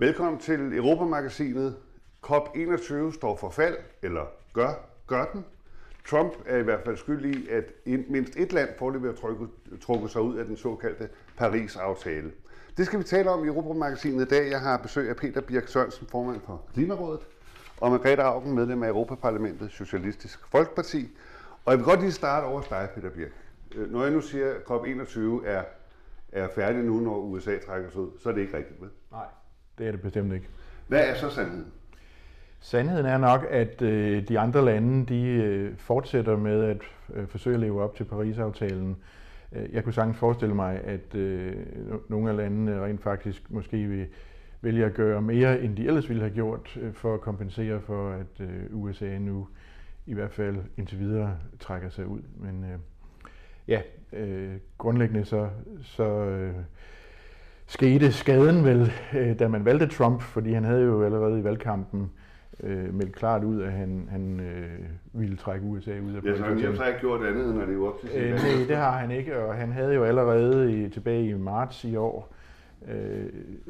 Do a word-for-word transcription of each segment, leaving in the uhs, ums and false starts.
Velkommen til Europamagasinet. COP enogtyve står for fald, eller gør, gør den. Trump er i hvert fald skyld i, at mindst et land foreløbig har trukket sig ud af den såkaldte Paris-aftale. Det skal vi tale om i Europamagasinet i dag. Jeg har besøg af Peter Birch Sørensen, formand for Klimarådet, og Margrethe Auken, medlem af Europaparlamentet, Socialistisk Folkeparti. Og jeg vil godt lige starte over dig, Peter Birch. Når jeg nu siger, at COP enogtyve er, er færdig nu, når U S A trækker sig ud, så er det ikke rigtigt, vel? Nej, det er det bestemt ikke. Hvad er så sandheden? Sandheden er nok, at øh, de andre lande de, øh, fortsætter med at øh, forsøge at leve op til Paris-aftalen. Jeg kunne sagtens forestille mig, at øh, nogle af landene rent faktisk måske vil vælge at gøre mere, end de ellers ville have gjort, øh, for at kompensere for, at øh, U S A nu i hvert fald indtil videre trækker sig ud. Men øh, ja, øh, grundlæggende så, så øh, skete skaden vel, øh, da man valgte Trump, fordi han havde jo allerede i valgkampen øh, meldt klart ud, at han, han øh, ville trække U S A ud af Paris. Ja, så han har så ikke gjort andet, end at leve op til sin øh, Nej, det har han ikke, og han havde jo allerede i, tilbage i marts i år øh,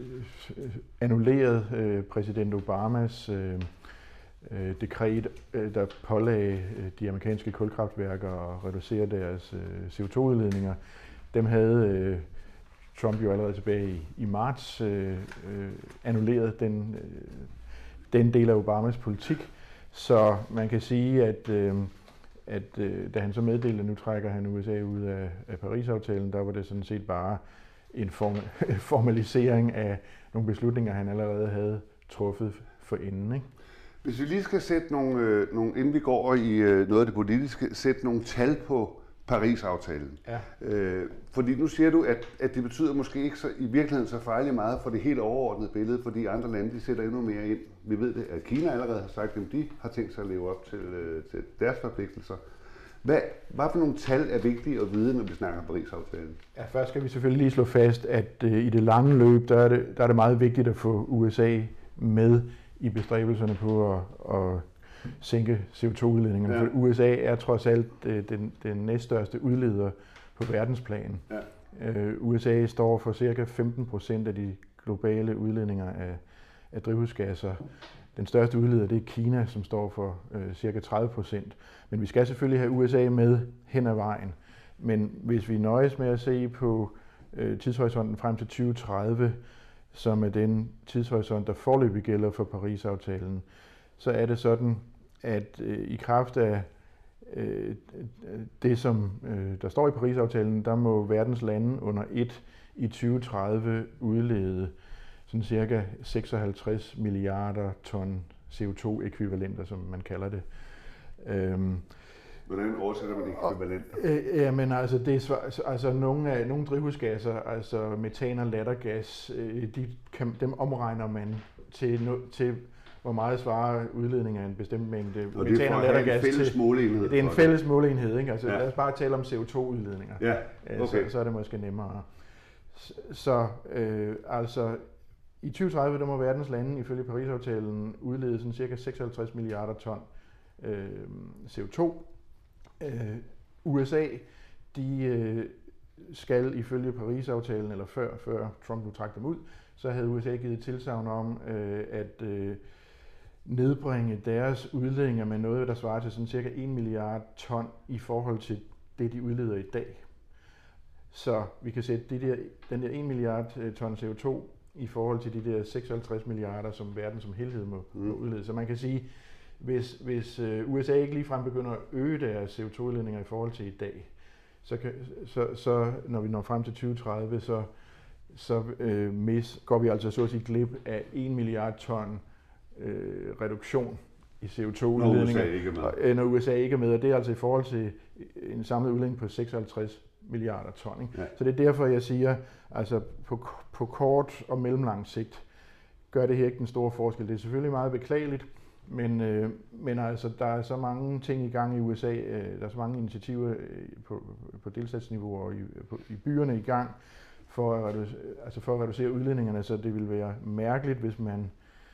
annulleret øh, præsident Obamas øh, øh, dekret, øh, der pålagde øh, de amerikanske kulkraftværker at reducere deres øh, C O to udledninger. Dem havde øh, Trump jo allerede tilbage i, i marts øh, øh, annulleret den, øh, den del af Obamas politik. Så man kan sige, at, øh, at øh, da han så meddelte, at nu trækker han U S A ud af, af Paris-aftalen, der var det sådan set bare en form, formalisering af nogle beslutninger, han allerede havde truffet forinden, ikke? Hvis vi lige skal sætte nogle, øh, nogle inden vi går over i øh, noget af det politiske, sætte nogle tal på Paris-aftalen. Ja. Øh, fordi nu siger du, at, at det betyder måske ikke så, i virkeligheden så farligt meget for det helt overordnede billede, fordi andre lande de sætter endnu mere ind. Vi ved det, at Kina allerede har sagt, at de har tænkt sig at leve op til, øh, til deres forpligtelser. Hvad, hvad for nogle tal er vigtige at vide, når vi snakker Paris-aftalen? Ja, først skal vi selvfølgelig lige slå fast, at øh, i det lange løb, der er det, der er det meget vigtigt at få U S A med i bestræbelserne på at, at sænke C O to udledningerne. Ja. For U S A er trods alt øh, den, den næststørste udleder på verdensplan. Ja. Øh, U S A står for cirka femten procent af de globale udledninger af, af drivhusgasser. Den største udleder det er Kina, som står for øh, cirka tredive procent. Men vi skal selvfølgelig have U S A med hen ad vejen. Men hvis vi nøjes med at se på øh, tidshorisonten frem til tyve tredive, som er den tidshorisont, der foreløbig gælder for Paris-aftalen, så er det sådan, at øh, i kraft af øh, det, som øh, der står i Paris-aftalen, der må verdens lande under et i tyve tredive udlede sådan cirka seksoghalvtreds milliarder ton C O to ekvivalenter, som man kalder det. Øhm, Hvordan oversætter man ekvivalenter? Øh, ja, men altså, det er, altså nogle, af, nogle drivhusgasser, altså metan og lattergas, øh, de kan, dem omregner man til, til hvor meget svarer udledning af en bestemt mængde og metan og lattergas til. Det er en fælles måleenhed. Det er en fælles måleenhed, ikke? Altså, ja. Lad os bare tale om C O to udledninger. Ja, okay. så, så er det måske nemmere. Så øh, altså i tyve tredive, der må verdens lande ifølge Paris-aftalen udlede sådan cirka seksoghalvtreds milliarder ton øh, C O to. Øh, U S A, de øh, skal ifølge Paris-aftalen, eller før, før Trump nu trak dem ud, så havde U S A givet tilsagn om øh, at øh, nedbringe deres udledninger med noget, der svarer til sådan cirka en milliard ton i forhold til det, de udleder i dag. Så vi kan sætte de der, den der en milliard ton C O to i forhold til de der seksoghalvtreds milliarder, som verden som helhed må, mm. må udlede. Så man kan sige, hvis, hvis U S A ikke ligefrem begynder at øge deres C O to udledninger i forhold til i dag, så, kan, så, så når vi når frem til tyve tredive, så, så øh, mis, går vi altså så at sige glip af en milliard ton øh, reduktion i C O to udledninger, når U S A ikke er med, og det er altså i forhold til en samlet udledning på seksoghalvtreds milliarder ton. Ikke? Ja. Så det er derfor, jeg siger, altså på, på kort og mellemlang sigt gør det her ikke den store forskel. Det er selvfølgelig meget beklageligt, men, øh, men altså, der er så mange ting i gang i U S A, øh, der er så mange initiativer øh, på, på delstatsniveau og i, på, i byerne i gang for at, reducere, altså for at reducere udledningerne, så det vil være mærkeligt, hvis man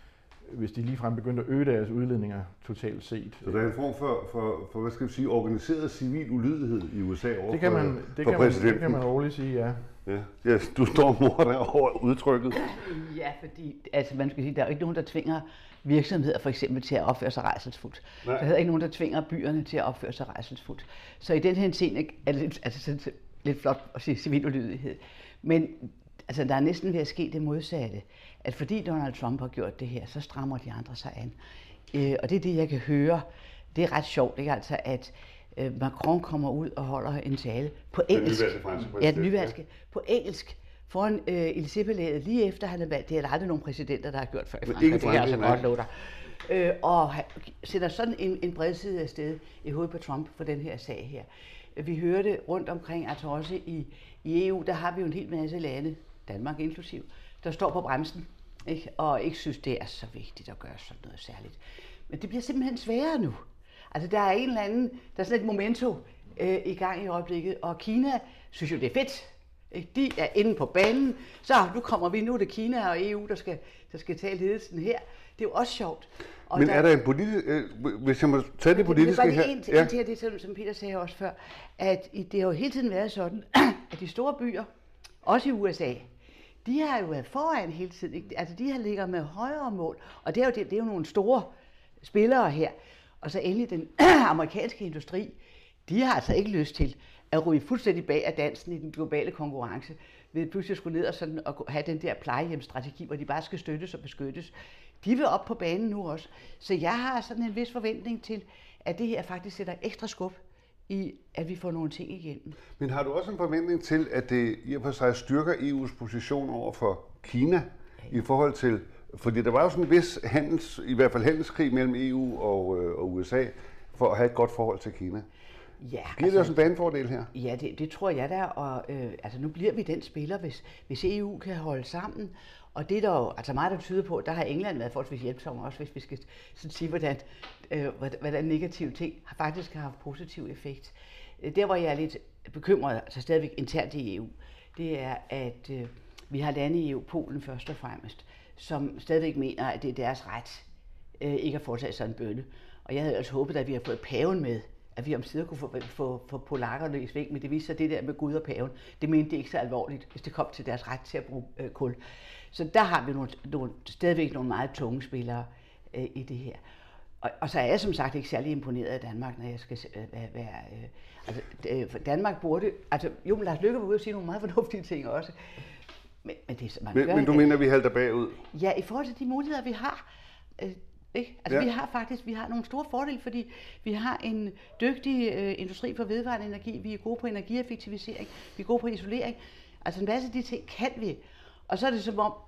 hvis de ligefrem begyndte at øge deres udledninger totalt set. Så der er en form for, for, for hvad skal vi sige, organiseret civil ulydighed i U S A over det kan man, for, det for kan præsidenten? Man, det kan man roligt sige, ja. Ja, ja, du står mor der over udtrykket. Ja, fordi altså man skal sige, der er jo ikke nogen, der tvinger virksomheder for eksempel til at opføre sig rædselsfuldt. Der er ikke nogen, der tvinger byerne til at opføre sig rædselsfuldt. Så i den her scene er det lidt, altså, sådan, lidt flot at sige civil ulydighed. Men altså, der er næsten ved at ske det modsatte. At fordi Donald Trump har gjort det her, så strammer de andre sig an. Øh, og det er det, jeg kan høre. Det er ret sjovt, ikke? Altså, at øh, Macron kommer ud og holder en tale på engelsk. Den nyvalgte franske præsident. Ja, den nyvalgte. På engelsk. Foran øh, Elysée-palæet, lige efter han er valgt. Det er der aldrig nogen præsidenter, der har gjort før i Frankrig. Det kan jeg altså godt love dig. Øh, og han sætter sådan en, en bredside af sted i hovedet på Trump for den her sag her. Vi hørte rundt omkring, altså også i, i E U, der har vi jo en hel masse lande, Danmark inklusiv, der står på bremsen, ikke? Og ikke synes, det er så vigtigt at gøre sådan noget særligt. Men det bliver simpelthen sværere nu. Altså der er en eller anden, der er sådan et momento øh, i gang i øjeblikket, og Kina synes jo, det er fedt. Ikke? De er inde på banen, så nu kommer vi, nu er det Kina og E U, der skal, der skal tage ledelsen her. Det er jo også sjovt. Og Men der, er der en politisk, øh, hvis jeg må tage det politiske det her? En, Ja. en til det, som, som Peter sagde også før, at i, det har jo hele tiden været sådan, at de store byer, også i U S A, de har jo været foran hele tiden. Ikke? Altså de har ligget med højere mål, og det er jo, det, det er jo nogle store spillere her. Og så endelig den amerikanske industri, de har altså ikke lyst til at ryge fuldstændig bag af dansen i den globale konkurrence, ved pludselig at skulle ned og, sådan, og have den der plejehjemsstrategi, hvor de bare skal støttes og beskyttes. De vil op på banen nu også. Så jeg har sådan en vis forventning til, at det her faktisk sætter ekstra skub i, at vi får nogle ting igennem. Men har du også en forventning til, at det i og for sig styrker E U's position over for Kina i forhold til, fordi der var jo sådan en vis handels, i hvert fald handelskrig mellem E U og, øh, og U S A, for at have et godt forhold til Kina. Ja, Giver altså, det også en banefordel her? Ja, det, det tror jeg da, og øh, altså nu bliver vi den spiller, hvis, hvis E U kan holde sammen. Og det er der jo altså meget, der tyder på, der har England været forholdsvis hjælpsom også, hvis vi skal sådan sige, hvordan, øh, hvordan negative ting har faktisk har haft positiv effekt. Der, hvor jeg er lidt bekymret, altså stadigvæk internt i E U, det er, at øh, vi har lande i E U, Polen først og fremmest, som stadigvæk mener, at det er deres ret øh, ikke at foretage sådan en bønne. Og jeg havde også håbet, at vi har fået paven med, at vi omsider kunne få, få, få polakkerne i sving, men det viste sig, det der med Gud og paven, det mente det ikke så alvorligt, hvis det kom til deres ret til at bruge øh, kul. Så der har vi nogle, nogle, stadigvæk nogle meget tunge spillere øh, i det her. Og, og så er jeg som sagt ikke særlig imponeret af Danmark, når jeg skal øh, være... Øh, altså, øh, for Danmark burde... Altså, jo, men Lars Løkke var ude og sige nogle meget fornuftige ting også. Men, men, det, man Men, gør men du ikke. mener, at vi halter bagud? Ja, i forhold til de muligheder, vi har. Øh, Ikke? Altså Ja. vi har faktisk vi har nogle store fordele, fordi vi har en dygtig øh, industri for vedvarende energi, vi er gode på energieffektivisering, vi er gode på isolering. Altså en masse af de ting kan vi. Og så er det som om,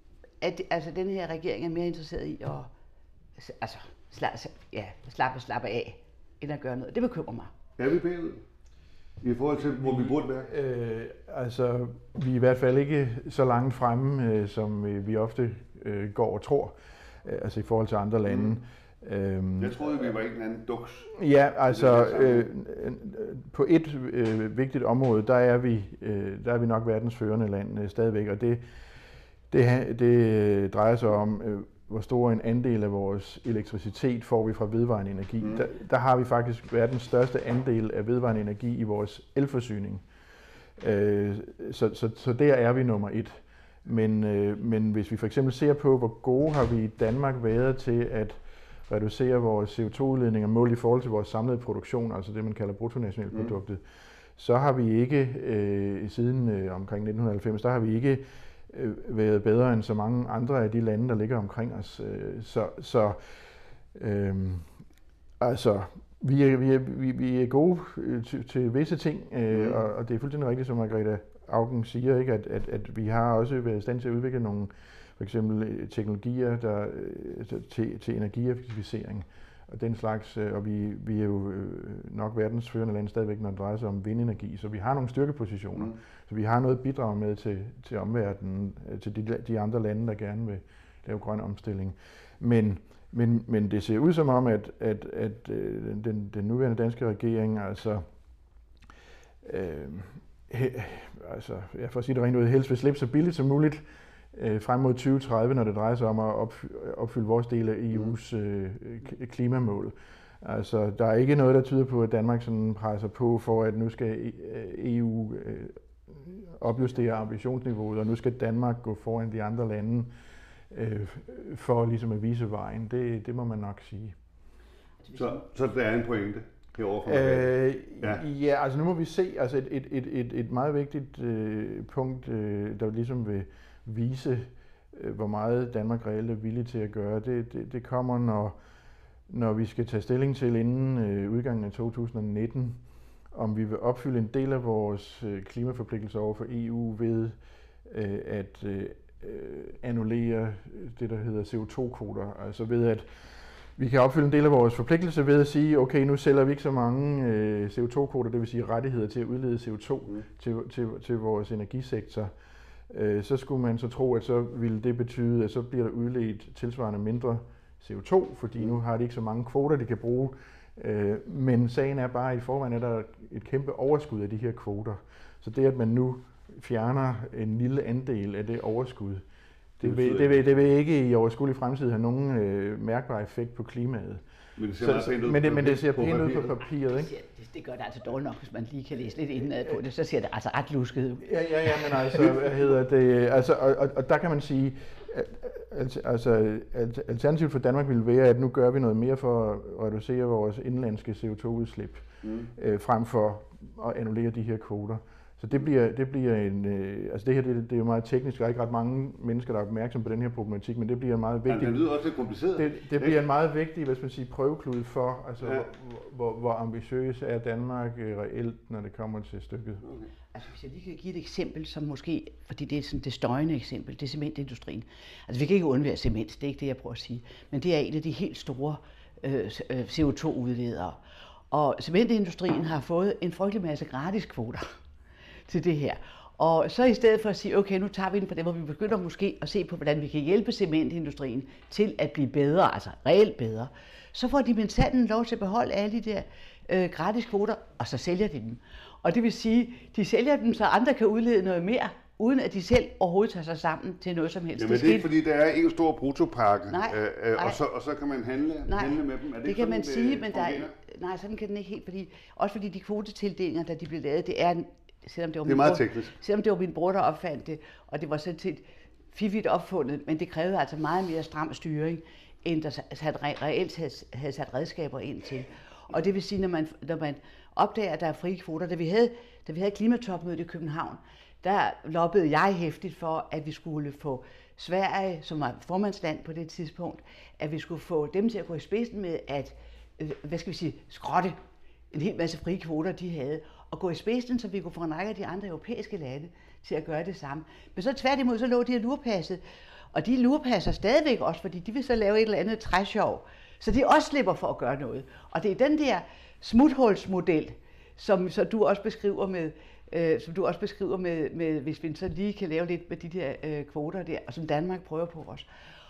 at altså, den her regering er mere interesseret i at altså, slappe, ja, slappe, slappe af, end at gøre noget. Det bekymrer mig. Er vi bagud? I forhold til, hvor vi burde være? Øh, altså, vi er i hvert fald ikke så langt fremme, øh, som øh, vi ofte øh, går og tror, øh, altså i forhold til andre lande. Mm. Øhm, Jeg troede, vi var ikke en anden duks. Ja, altså øh, øh, på et øh, vigtigt område, der er vi, øh, der er vi nok verdens førende land øh, stadigvæk, og det, det, det drejer sig om, øh, hvor stor en andel af vores elektricitet får vi fra vedvarende energi. Mm. Der, der har vi faktisk verdens største andel af vedvarende energi i vores elforsyning. Øh, så, så, så der er vi nummer et. Men, øh, men hvis vi for eksempel ser på, hvor gode har vi i Danmark været til at reducere vores C O to udledninger målt i forhold til vores samlede produktion, altså det man kalder bruttonationalproduktet, mm. så har vi ikke øh, siden øh, omkring nitten halvfems, der har vi ikke øh, været bedre end så mange andre af de lande, der ligger omkring os. Øh, så så øh, altså vi er, vi er, vi, vi er gode øh, til, til visse ting, øh, mm. og, og det er fuldstændig rigtigt, som Margrethe Auken siger, ikke, at, at, at vi har også været i stand til at udvikle nogle for eksempel teknologier der, til, til energieffektivisering og den slags, og vi, vi er jo nok verdens førende land stadigvæk, når det drejer sig om vindenergi, så vi har nogle styrkepositioner, mm. så vi har noget at bidrage med til, til omverdenen, til de, de andre lande, der gerne vil lave grøn omstilling. Men, men, men det ser ud som om, at, at, at den, den nuværende danske regering, altså øh, He, altså, jeg får at sige det rent ud, helst vil slippe så billigt som muligt øh, frem mod tyve tredive, når det drejer sig om at opfylde, opfylde vores del af E U's øh, klimamål. Altså, der er ikke noget, der tyder på, at Danmark sådan presser på for, at nu skal E U øh, opjustere ambitionsniveauet, og nu skal Danmark gå foran de andre lande øh, for ligesom at vise vejen. Det, det må man nok sige. Så, så der er en pointe herovre for øh, ja. ja, altså nu må vi se. Altså et, et, et, et, et meget vigtigt øh, punkt, øh, der ligesom vil vise, øh, hvor meget Danmark reelt er villig til at gøre, det, det, det kommer, når, når vi skal tage stilling til inden øh, udgangen af to tusind nitten, om vi vil opfylde en del af vores øh, klimaforpligtelser over for E U ved øh, at øh, annullere det, der hedder C O to kvoter. Altså ved at vi kan opfylde en del af vores forpligtelse ved at sige, okay, nu sælger vi ikke så mange øh, C O to kvoter, det vil sige rettigheder til at udlede C O to mm. til, til, til vores energisektor. Øh, så skulle man så tro, at så ville det betyde, at så bliver der udledt tilsvarende mindre C O to, fordi nu har de ikke så mange kvoter, de kan bruge. Øh, men sagen er bare, at i forvejen er der et kæmpe overskud af de her kvoter. Så det, at man nu fjerner en lille andel af det overskud, det vil, det vil, det vil ikke i overskuelig fremtid have nogen øh, mærkbar effekt på klimaet. Men det ser så, meget pænt ud, men det, på, men det ser pænt ud på papiret. papiret, ikke? Det, det gør det altså dårligt nok, hvis man lige kan læse lidt indenad på det, så ser det altså ret lusket ud. Ja, ja, ja, men altså, hvad hedder det, altså, og, og, og der kan man sige, at, altså, alternativet for Danmark ville være, at nu gør vi noget mere for at reducere vores indlandske C O to udslip, mm. øh, frem for at annullere de her kvoter. Så det bliver, det bliver en, øh, altså det her det, det er jo meget teknisk, der er ikke ret mange mennesker, der er opmærksom på den her problematik, men det bliver en meget vigtig. Ja, det lyder også lidt kompliceret. Det, det bliver en meget vigtig, hvad skal man sige, prøveklud for, altså ja. hvor, hvor, hvor ambitiøs er Danmark reelt, når det kommer til stykket. Okay. Altså hvis jeg lige kan give et eksempel, som måske, fordi det er sådan det støjende eksempel, det er cementindustrien. Altså vi kan ikke undvære cement, det er ikke det, jeg prøver at sige, men det er en af de helt store øh, C O to udledere. Og cementindustrien har fået en frygtelig masse gratis kvoter til det her. Og så i stedet for at sige, okay, nu tager vi den på det, hvor vi begynder måske at se på, hvordan vi kan hjælpe cementindustrien til at blive bedre, altså reelt bedre, så får de med sanden lov til at beholde alle de der øh, gratis kvoter, og så sælger de dem. Og det vil sige, de sælger dem, så andre kan udlede noget mere, uden at de selv overhovedet tager sig sammen til noget som helst. Jamen det er ikke fordi, der er en stor bruttopakke, nej, øh, øh, og, så, og så kan man handle, nej, handle med dem. Er det, det ikke kan sådan, man det sige, men der er, fungerer? nej, sådan kan den ikke helt, fordi, også fordi de kvotetildelinger, da de blev lavet, det er, selvom det var, det er meget bror, teknisk. Selvom det var min bror, der opfandt det, og det var sådan set fiffigt opfundet, men det krævede altså meget mere stram styring, end der sat, reelt havde, havde sat redskaber ind til. Og det vil sige, når man, når man opdager, at der er frie kvoter, da vi havde, da vi havde klimatopmødet i København, der lobbede jeg hæftigt for, at vi skulle få Sverige, som var formandsland på det tidspunkt, at vi skulle få dem til at gå i spidsen med at, hvad skal vi sige, skrotte en hel masse frie kvoter, de havde, og gå i spidsen, så vi kunne få en række af de andre europæiske lande til at gøre det samme. Men så tværtimod, så lå de her lurepasset, og de lurepasser stadigvæk også, fordi de vil så lave et eller andet træsjov, så de også slipper for at gøre noget. Og det er den der smuthulsmodel, som så du også beskriver med, øh, som du også beskriver med, med, hvis vi så lige kan lave lidt med de der øh, kvoter der, og som Danmark prøver på os.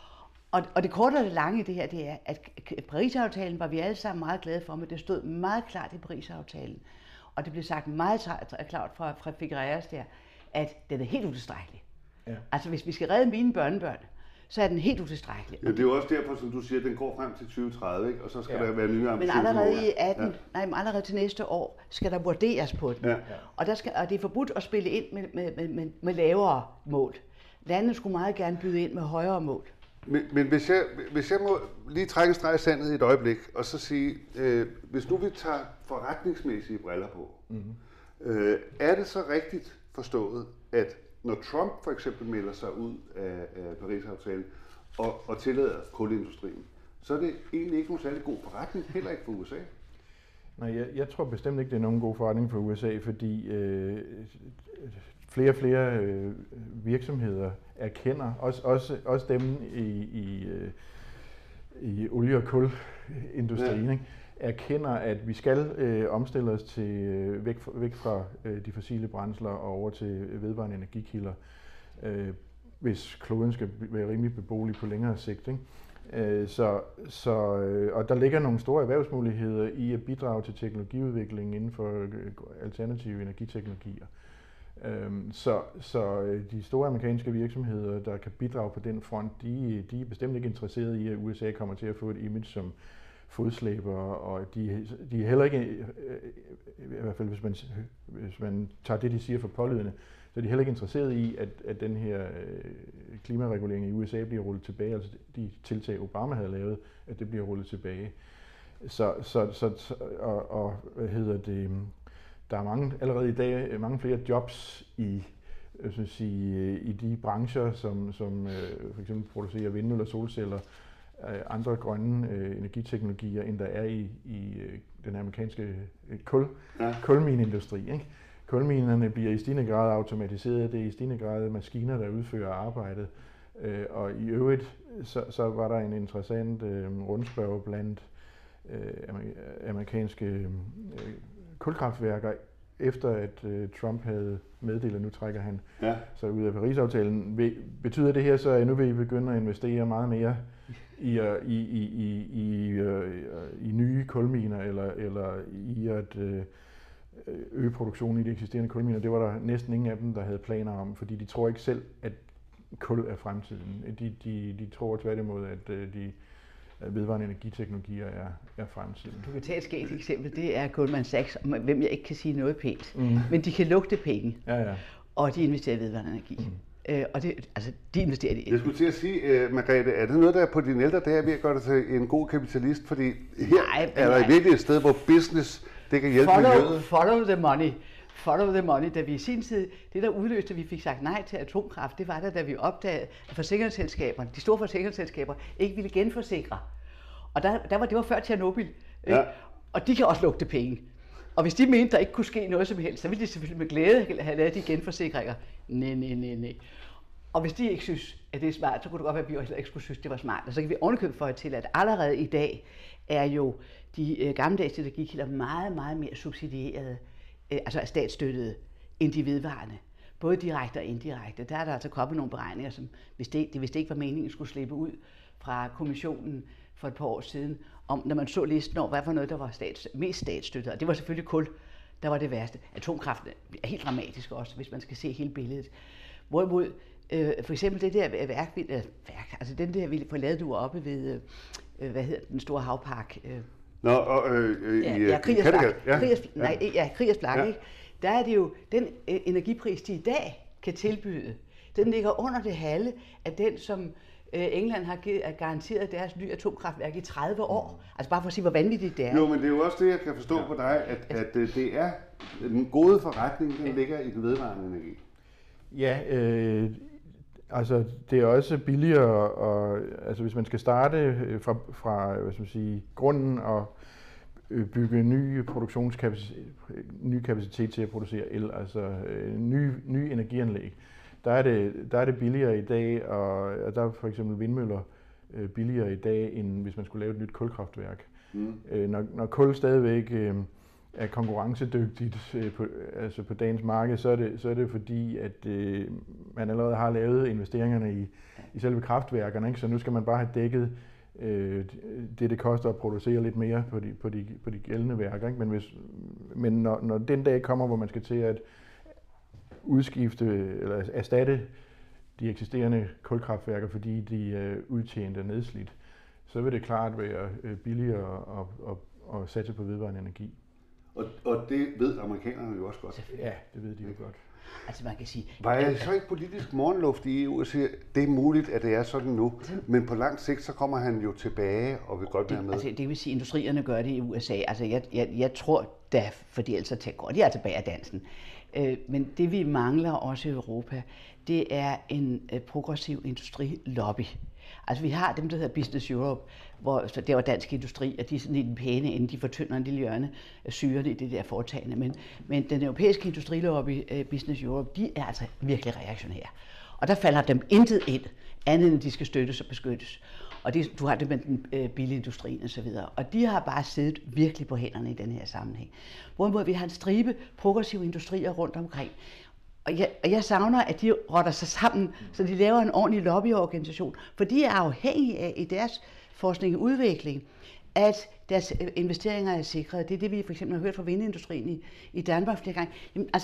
Og, og det korte og det lange i det her, det er, at Parisaftalen var vi alle sammen meget glade for, men det stod meget klart i Parisaftalen. Og det blev sagt meget klart fra, fra Figueres der, at den er helt utilstrækkelig. Ja. Altså hvis vi skal redde mine børnebørn, så er den helt utilstrækkelig. Ja, det er jo også derfor, som du siger, at den går frem til tyve tredive, ikke? Og så skal ja. der være nye ambitioner. Men allerede i atten, ja. nej, men allerede til næste år, skal der vurderes på den. Ja. Og, der skal, og det er forbudt at spille ind med, med, med, med, med lavere mål. Landene skulle meget gerne byde ind med højere mål. Men, men hvis, jeg, hvis jeg må lige trække en streg i sandet i et øjeblik, og så sige, øh, hvis nu vi tager forretningsmæssige briller på, mm-hmm. øh, er det så rigtigt forstået, at når Trump for eksempel melder sig ud af, af Parisaftalen og, og tillader kulindustrien, så er det egentlig ikke nogen særlig god forretning, heller ikke for U S A? Nej, jeg, jeg tror bestemt ikke, det er nogen god forretning for U S A, fordi øh, flere og flere øh, virksomheder erkender, også, også, også dem i, i, øh, i olie- og kulindustrien, ja. ikke, erkender, at vi skal øh, omstille os til øh, væk, væk fra øh, de fossile brændsler og over til vedvarende energikilder, øh, hvis kloden skal være rimelig beboelig på længere sigt. Ikke? Øh, så, så, øh, og der ligger nogle store erhvervsmuligheder i at bidrage til teknologiudviklingen inden for øh, alternative energiteknologier. Øhm, så, så de store amerikanske virksomheder, der kan bidrage på den front, de, de er bestemt ikke interesserede i, at U S A kommer til at få et image som fodslæber, og de, de er heller ikke, i hvert fald hvis man, hvis man tager det, de siger for pålydende, så er de heller ikke interesseret i, at, at den her klimaregulering i U S A bliver rullet tilbage, altså de tiltag, Obama havde lavet, at det bliver rullet tilbage. Så, så, så og, og hvad hedder det, der er mange, allerede i dag mange flere jobs i, jeg synes, sige, i de brancher, som, som for eksempel producerer vindmøller, solceller, andre grønne øh, energiteknologier, end der er i, i øh, den amerikanske øh, kul, ja. kulmineindustri. Ikke? Kulminerne bliver i stigende grad automatiseret, det er i stigende grad maskiner, der udfører arbejdet. Øh, og i øvrigt, så, så var der en interessant øh, rundspørge blandt øh, amerikanske øh, kulkraftværker, efter at øh, Trump havde meddelt, at nu trækker han ja. sig ud af Paris-aftalen. Betyder det her så, at nu vil I begynde at investere meget mere i, i, i, i, i, i nye kulminer, eller, eller i at øge produktionen i de eksisterende kulminer? Det var der næsten ingen af dem, der havde planer om, fordi de tror ikke selv, at kul er fremtiden. De, de, de tror tværtimod, at de vedvarende energiteknologier er, er fremtiden. Du kan tage et skægt eksempel, det er Goldman Sachs, om hvem jeg ikke kan sige noget pænt, mm. men de kan lugte penge, ja, ja. og de investerer i vedvarende energi. Mm. Øh, og det, altså, de investerer i. Jeg skulle til at sige, uh, Margrethe, er det noget, der er på dine ældre dage ved at gøre dig til en god kapitalist? Fordi her nej, er der nej. virkelig et sted, hvor business det kan hjælpe follow, miljøet. Follow the money. Follow the money. Da vi i sin tid, det der udløste, at vi fik sagt nej til atomkraft, det var der, da vi opdagede, at forsikringsselskaberne, de store forsikringsselskaber, ikke ville genforsikre. Og der, der var, det var før Tjernobyl. Ja. Og de kan også lugte penge. Og hvis de mente, der ikke kunne ske noget som helst, så ville de selvfølgelig med glæde have lavet de genforsikringer. Nej, nej, nej, nej. Og hvis de ikke synes, at det er smart, så kunne det godt være, at vi heller ikke skulle synes, det var smart. Og så kan vi ovenikøbet for til, at allerede i dag er jo de øh, gammeldags energikilder meget, meget mere subsidieret, øh, altså statsstøttede, end de vedvarende. Både direkte og indirekte. Der er der altså kommet nogle beregninger, som hvis det, det hvis det ikke var meningen, skulle slippe ud fra kommissionen for et par år siden, om når man så listen over, hvad for noget, der var stats, mest statsstøttet. Og det var selvfølgelig kul, der var det værste. Atomkraft er helt dramatisk også, hvis man skal se hele billedet. Hvorimod øh, for eksempel det der værk, øh, værk altså den der, vi får lavet du oppe ved, øh, hvad hedder den store havpark? Øh. Nå, og øh, øh, ja, ja, Krigersflak. Ja, Kriegers, nej, ja, Krigersflak, ja. Ikke? Der er det jo, den øh, energipris, de i dag kan tilbyde, den ligger under det halve af den, som England har garanteret deres nye atomkraftværk i tredive år. Altså bare for at sige, hvor vanvittigt det er. Jo, men det er jo også det, jeg kan forstå ja. på dig, at, at det er den gode forretning, den ligger i den vedvarende energi. Ja, øh, altså det er også billigere, og, altså hvis man skal starte fra, fra hvad skal man sige, grunden og bygge ny produktionskapacitet, ny kapacitet til at producere el, altså nye, nye energianlæg, Der er, det, der er det billigere i dag, og der er for eksempel vindmøller øh, billigere i dag, end hvis man skulle lave et nyt kulkraftværk. Mm. Øh, når, når kul stadigvæk øh, er konkurrencedygtigt øh, på, altså på dagens marked, så er det, så er det fordi, at øh, man allerede har lavet investeringerne i, i selve kraftværkerne, ikke? Så nu skal man bare have dækket øh, det, det koster at producere lidt mere på de, på de, på de gældende værker. Ikke? Men, hvis, men når, når den dag kommer, hvor man skal til at udskifte eller erstatte de eksisterende kulkraftværker, fordi de er udtjent og nedslidt, så vil det klart være billigere at, at, at, at satse på vedvarende energi. Og, og det ved amerikanerne jo også godt. Ja, det ved de jo godt. Altså man kan sige... Var jeg så ikke politisk morgenluft i E U og siger, det er muligt, at det er sådan nu, men på lang sigt, så kommer han jo tilbage og vil godt det, være med. Altså, det vil sige, at industrierne gør det i U S A. Altså jeg, jeg, jeg tror da, fordi ellers så går de er tilbage af dansen. Men det vi mangler også i Europa, det er en progressiv industrilobby. Altså vi har dem, der hedder Business Europe, hvor så der var dansk industri, og de er sådan i den pæne ende, de fortynder en lille hjørne syrene i det der foretagende. Men, men den europæiske industrilobby, Business Europe, de er altså virkelig reaktionære. Og der falder dem intet ind, andet end de skal støttes og beskyttes. Og det, du har det med den øh, bilindustrien og så videre. Og de har bare siddet virkelig på hænderne i den her sammenhæng. Hvorimod vi har en stribe progressive industrier rundt omkring. Og jeg, og jeg savner, at de rotter sig sammen, så de laver en ordentlig lobbyorganisation. For de er afhængige af i deres forskning og udvikling, at deres investeringer er sikret. Det er det, vi for eksempel har hørt fra vindindustrien i, i Danmark flere gange. Jamen, altså,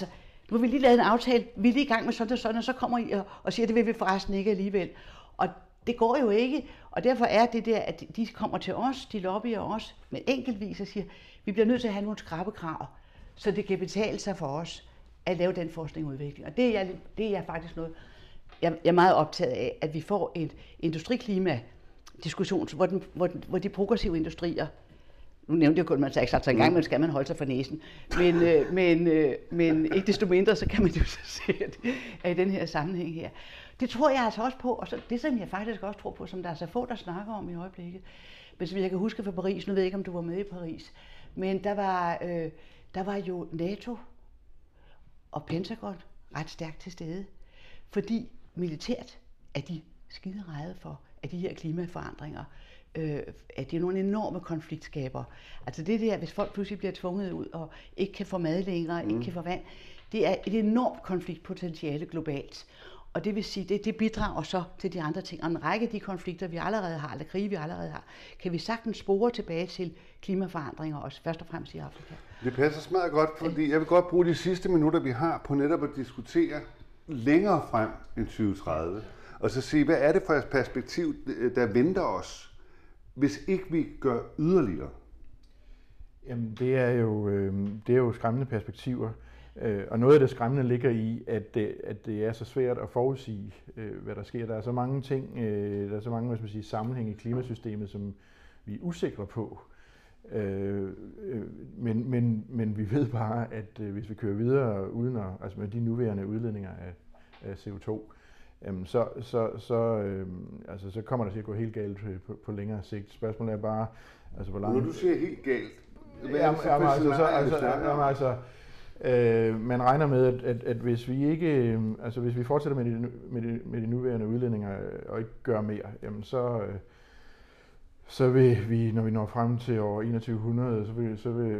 nu har vi lige lavet en aftale, vi er lige i gang med sådan og sådan, og så kommer I og, og siger, at det vil vi forresten ikke alligevel. Og det går jo ikke, og derfor er det der, at de kommer til os, de lobbyer os, med enkeltvis og siger, vi bliver nødt til at have nogle skrappe krav, så det kan betale sig for os at lave den forskning og udvikling. Og det er, jeg, det er jeg faktisk noget, jeg, jeg er meget optaget af, at vi får et industriklima-diskussion, hvor, den, hvor, den, hvor de progressive industrier, nu nævnte jeg kun, man sagde sagt en gang, men skal man holde sig for næsen, men, øh, men, øh, men ikke desto mindre, så kan man jo så se, at det er i den her sammenhæng her. Det tror jeg altså også på, og så det som jeg faktisk også tror på, som der er så få, der snakker om i øjeblikket, men som jeg kan huske fra Paris, nu ved jeg ikke, om du var med i Paris, men der var, øh, der var jo NATO og Pentagon ret stærkt til stede, fordi militært er de skide rede for, at de her klimaforandringer, øh, at det er nogle enorme konfliktskaber. Altså det der, hvis folk pludselig bliver tvunget ud og ikke kan få mad længere, mm. ikke kan få vand, det er et enormt konfliktpotentiale globalt. Og det vil sige, det, det bidrager så til de andre ting. Og en række af de konflikter, vi allerede har, eller krige, vi allerede har, kan vi sagtens spore tilbage til klimaforandringer, også først og fremmest i Afrika. Det passer smadret godt, fordi jeg vil godt bruge de sidste minutter, vi har, på netop at diskutere længere frem end tyve tredive. Og så sige, hvad er det for et perspektiv, der venter os, hvis ikke vi gør yderligere? Jamen, det er jo, øh, det er jo skræmmende perspektiver. Og noget af det skræmmende ligger i, at det, at det er så svært at forudsige, hvad der sker. Der er så mange ting, der er så mange, hvad skal man sige, sammenhæng i klimasystemet, som vi er usikre på. Men, men, men vi ved bare, at hvis vi kører videre uden at, altså med de nuværende udledninger af, af C O to, så, så, så, altså, så kommer der til at gå helt galt på, på længere sigt. Spørgsmålet er bare, altså hvor langt... Når du siger helt galt, hvad er det så for scenarie? Altså, Øh, man regner med, at, at, at hvis vi ikke, øh, altså hvis vi fortsætter med de, med, de, med de nuværende udledninger og ikke gør mere, jamen så, øh, så vil vi, når vi når frem til år enogtyve hundrede, så vil, så vil øh,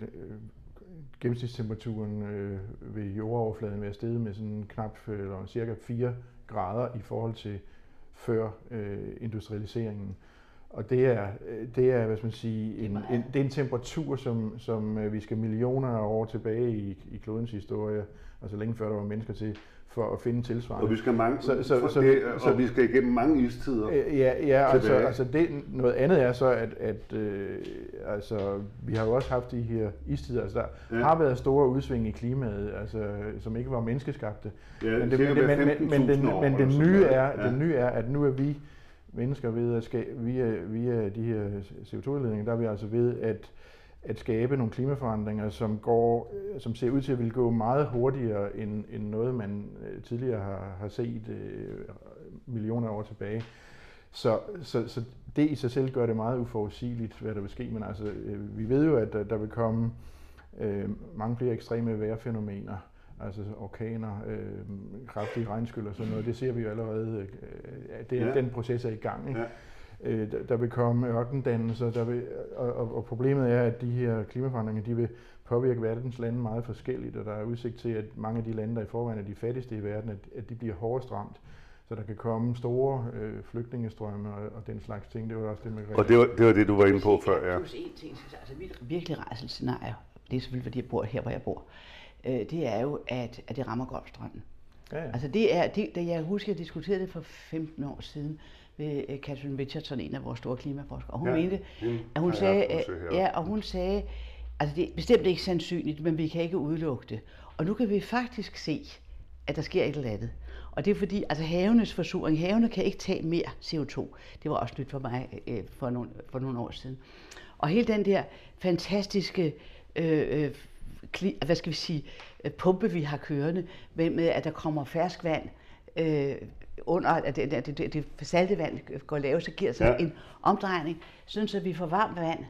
gennemsnitstemperaturen øh, ved jordoverfladen være steget med sådan knap eller cirka fire grader i forhold til før øh, industrialiseringen. Og det er, det er, hvad skal man sige, en, en, det er en temperatur, som, som vi skal millioner af år tilbage i, i klodens historie, altså længe før der var mennesker til, for at finde tilsvarende. Og vi skal, mange, så, så, så, det, og så, vi skal igennem mange istider. Ja, ja altså, altså det, noget andet er så, at, at øh, altså, vi har jo også haft de her istider. Altså, der ja. har været store udsving i klimaet, altså, som ikke var menneskeskabte. Ja, men det, men, men, men, men, den, men den, nye er, ja. den nye er, at nu er vi mennesker ved at skabe, via, via de her C O to udledninger, der er vi altså ved at, at skabe nogle klimaforandringer, som, går, som ser ud til at ville gå meget hurtigere end, end noget, man tidligere har, har set øh, millioner af år tilbage. Så, så, så det i sig selv gør det meget uforudsigeligt, hvad der vil ske. Men altså, øh, vi ved jo, at der, der vil komme øh, mange flere ekstreme vejrfænomener, altså orkaner, øh, kraftige regnskyld og sådan noget. Det ser vi jo allerede, øh, det, ja. den proces er i gang. Ikke? Ja. Øh, der, der vil komme ørkendannelser, der vil, og, og, og problemet er, at de her klimaforandringer, de vil påvirke verdens lande meget forskelligt, og der er udsigt til, at mange af de lande, der i forvejen er de fattigste i verden, at, at de bliver hårdest ramt. Så der kan komme store øh, flygtningestrømme og, og den slags ting. Det var også det med. Og det var, det var det, du var inde på før, ja. Plus en ting, altså virkelig rædselsscenarie, det er selvfølgelig, fordi jeg bor her, hvor jeg bor, øh, det er jo, at, at det rammer Golfstrømmen. Ja, ja. Altså det er, det, da jeg husker, jeg diskuterede det for femten år siden med uh, Catherine Richardson, en af vores store klimaforskere, og hun ja, mente, at hun sagde, uh, ja, og hun sagde, altså det er bestemt ikke sandsynligt, men vi kan ikke udelukke det. Og nu kan vi faktisk se, at der sker et eller andet. Og det er fordi, altså havenes forsuring, havene kan ikke tage mere C O to. Det var også nyt for mig øh, for, nogle, for nogle år siden. Og hele den der fantastiske, øh, kli, hvad skal vi sige, pumpe vi har kørende, med at der kommer fersk vand øh, under, at det, det, det, det salte vand går lavt, så giver sig ja. en omdrejning, sådan så vi får varmt vand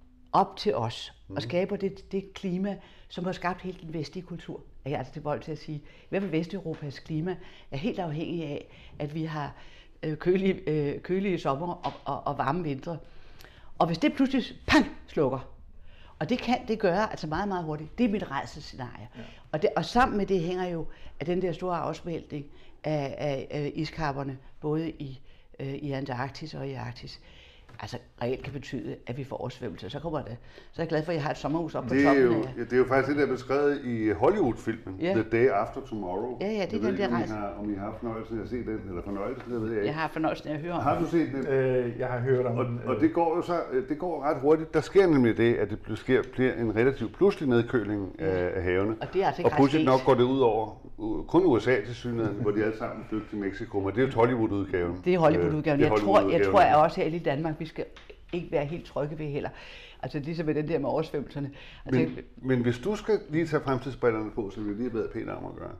op til os, mm. og skaber det, det klima, som har skabt hele den vestlige kultur. Jeg er altså tilbøjelig til at sige, i hvert fald Vesteuropas klima er helt afhængig af, at vi har øh, kølige, øh, kølige sommer og, og, og varme vintre. Og hvis det pludselig pang, slukker, og det kan det gøre altså meget, meget hurtigt, det er mit rædselsscenarie. Ja. Og, det, og sammen med det hænger jo at den der store afsmeltning af, af, af iskapperne, både i, øh, i Antarktis og i Arktis. altså reelt kan betyde, at vi får oversvømmelse. Så kommer det. Så er jeg glad for, at jeg har et sommerhus oppe på Det er, toppen jo, af. ja, det er jo faktisk det, der er beskrevet i Hollywood-filmen, Ja. The Day After Tomorrow. Ja, ja, det er jeg den ved ikke, der om I rejse. har, om I har haft fornøjelsen af at se den, eller fornøjelsen, det ved jeg ikke. Jeg har fornøjelsen af at høre om. Har du set den? Øh, jeg har hørt om Og, den. og det går jo så, det går ret hurtigt. Der sker nemlig det, at det sker, bliver en relativt pludselig nedkøling af, af havene. Og det er altså ikke og ret pludselig sket. nok går det ud over uh, kun U S A til synligheden, hvor de alle sammen flygter til Mexico, men det er jo Hollywood-udgaven. Det er Hollywood-udgaven. Øh, det er Jeg tror, jeg Hollywood-udgaven. tror, at også her i Danmark, vi skal ikke være helt trygge ved heller. Altså ligesom med den der med oversvømmelserne. Altså, Men, men hvis du skal lige tage fremtidsbrillerne på, som vi lige har været pænt om at gøre,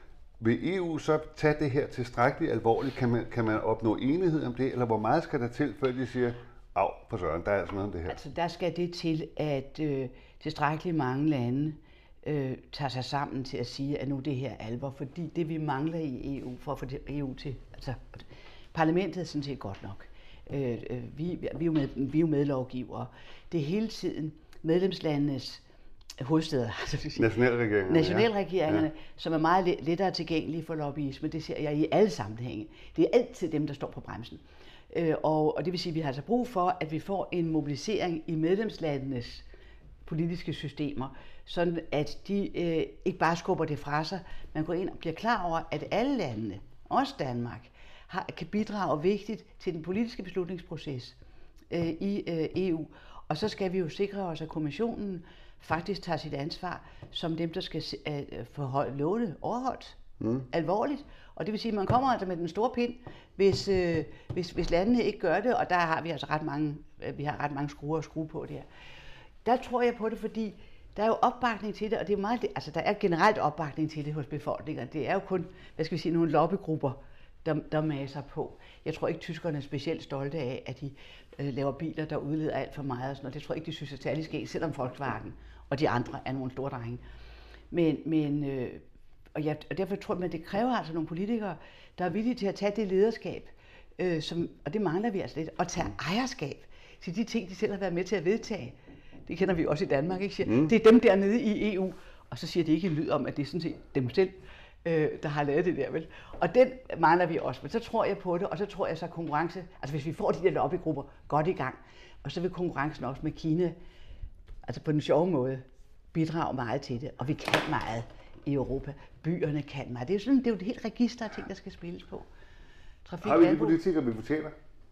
vil E U så tage det her tilstrækkeligt alvorligt? Kan man, kan man opnå enighed om det, eller hvor meget skal der til, før de siger, af for søren, der er altså noget om det her? Altså der skal det til, at øh, tilstrækkeligt mange lande øh, tager sig sammen til at sige, at nu det her er alvor, fordi det vi mangler i E U, for at få det E U til, altså parlamentet er sådan set godt nok. Øh, øh, vi, vi, er jo med, vi er jo medlovgivere. Det er hele tiden medlemslandenes hovedsteder, altså Nationalregeringerne. nationalregeringerne, Ja. som er meget let- lettere tilgængelige for lobbyisme. Det ser jeg i alle sammenhænge. Det er altid dem, der står på bremsen. Øh, og, og det vil sige, at vi har altså brug for, at vi får en mobilisering i medlemslandenes politiske systemer, sådan at de øh, ikke bare skubber det fra sig, man går ind og bliver klar over, at alle landene, også Danmark, har, kan bidrage vigtigt til den politiske beslutningsproces øh, i øh, E U. Og så skal vi jo sikre os, at kommissionen faktisk tager sit ansvar som dem, der skal øh, forholde lovene overholdt mm. alvorligt. Og det vil sige, at man kommer altså med den store pind, hvis, øh, hvis, hvis landene ikke gør det, og der har vi altså ret mange, øh, vi har ret mange skruer at skrue på der. Der tror jeg på det, fordi der er jo opbakning til det, og det er meget, altså der er generelt opbakning til det hos befolkningen. Det er jo kun, hvad skal vi sige, nogle lobbygrupper, der, der maser på. Jeg tror ikke, tyskerne er specielt stolte af, at de øh, laver biler, der udleder alt for meget og sådan noget. Det tror jeg ikke, de synes er særlig skægt, selvom Volkswagen og de andre er nogle store drenge. Men, men øh, og, jeg, og derfor tror jeg, at det kræver altså nogle politikere, der er villige til at tage det lederskab, øh, som, og det mangler vi altså lidt, og tage ejerskab til de ting, de selv har været med til at vedtage. Det kender vi også i Danmark, ikke? Siger, mm. Det er dem dernede i E U, og så siger de ikke en lyd om, at det er sådan set dem selv, øh, der har lavet det der, vel? Og den mangler vi også, men så tror jeg på det, og så tror jeg så konkurrence, altså hvis vi får de der lobbygrupper godt i gang, og så vil konkurrencen også med Kina, altså på den sjove måde, bidrage meget til det, og vi kan meget i Europa. Byerne kan meget. Det er jo sådan, det er jo et helt register af ting, der skal spilles på. Trafik, Har vi de landbrug. politikere, vi fortjener?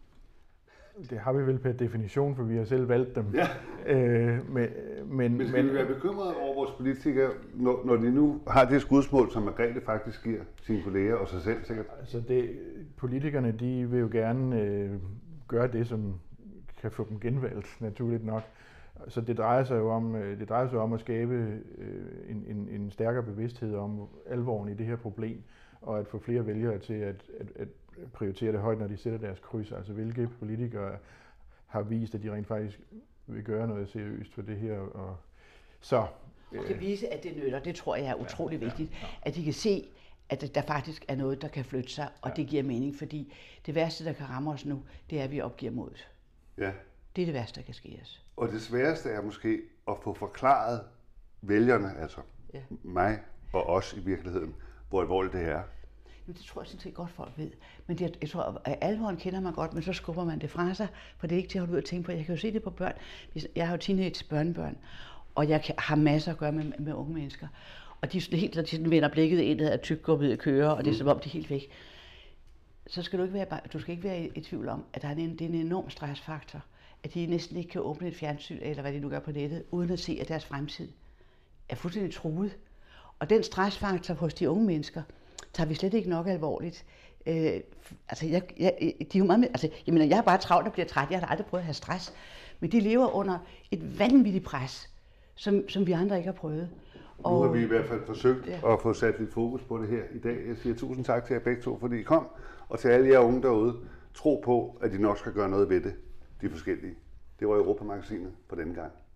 Det har vi vel per definition, for vi har selv valgt dem. Ja. Øh, men, men, Men skal vi være bekymrede over vores politikere, når, når de nu har det skudsmål, som Margrethe faktisk giver sine kolleger og sig selv sikkert? altså det, politikerne, de vil jo gerne øh, gøre det, som kan få dem genvalgt, naturligt nok. Så det drejer sig jo om, øh, det drejer sig om at skabe øh, en, en, en stærkere bevidsthed om alvoren i det her problem, og at få flere vælgere til at, at, at prioritere det højt, når de sætter deres kryds. Altså hvilke politikere har vist, at de rent faktisk vil gøre noget seriøst for det her. Og så, Og kan vise, at det nytter. Det tror jeg er utrolig vigtigt. At de kan se, at der faktisk er noget, der kan flytte sig, og det giver mening. Fordi det værste, der kan ramme os nu, det er, at vi opgiver modet. Ja. Det er det værste, der kan ske os. Og det sværeste er måske at få forklaret vælgerne, altså Ja. mig og os i virkeligheden, hvor alvorligt det er. Men det tror jeg sådan set godt, folk ved. Men det, jeg tror, at alvoren kender man godt, men så skubber man det fra sig, for det er ikke til at holde ud og tænke på. Jeg kan jo se det på børn. Jeg har jo teenage børnebørn, og jeg kan, har masser at gøre med, med unge mennesker. Og de er sådan helt, de sådan vender blikket ind, der er tyggegummi at køre, og det er som om, de er helt væk. Så skal du ikke være, du skal ikke være i, i tvivl om, at der er en, det er en enorm stressfaktor, at de næsten ikke kan åbne et fjernsyn, eller hvad de nu gør på nettet, uden at se, at deres fremtid er fuldstændig truet. Og den stressfaktor hos de unge mennesker, tager vi slet ikke nok alvorligt. Øh, altså, jeg, jeg, de er jo meget med, altså, jeg mener, jeg er bare travlt og bliver træt. Jeg har aldrig prøvet at have stress. Men de lever under et vanvittigt pres, som, som vi andre ikke har prøvet. Og nu har vi i hvert fald forsøgt ja. at få sat lidt fokus på det her i dag. Jeg siger tusind tak til jer begge to, fordi I kom. Og til alle jer unge derude, tro på, at I nok skal gøre noget ved det, de forskellige. Det var Europa-magasinet for denne gang.